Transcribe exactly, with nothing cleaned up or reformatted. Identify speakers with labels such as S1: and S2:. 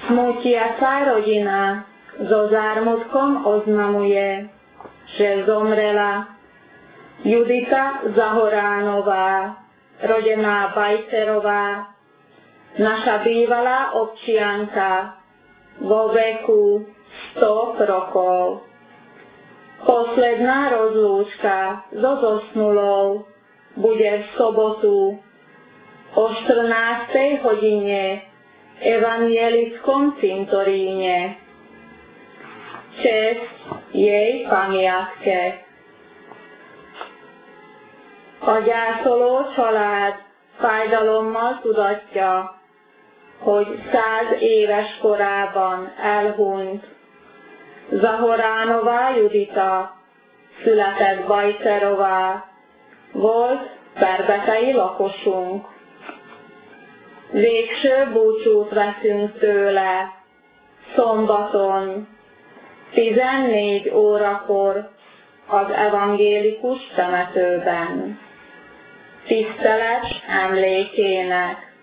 S1: Smutí sa rodina so zármutkom oznamuje, že zomrela Judita Zahoránová, rodená Bajcerová, naša bývalá občianka vo veku sto rokov. Posledná rozlúčka so zosnulou bude v sobotu o štrnástej hodine v evanjelickom cintoríne. Česť jej pamiatke. A gyászoló család fájdalommal tudatja, hogy száz éves korában elhunyt Zahoránová Judita, született Bajcerová, volt perbetei lakosunk. Végső búcsút veszünk tőle szombaton tizennégy órakor az evangélikus temetőben. Tisztelet emlékének.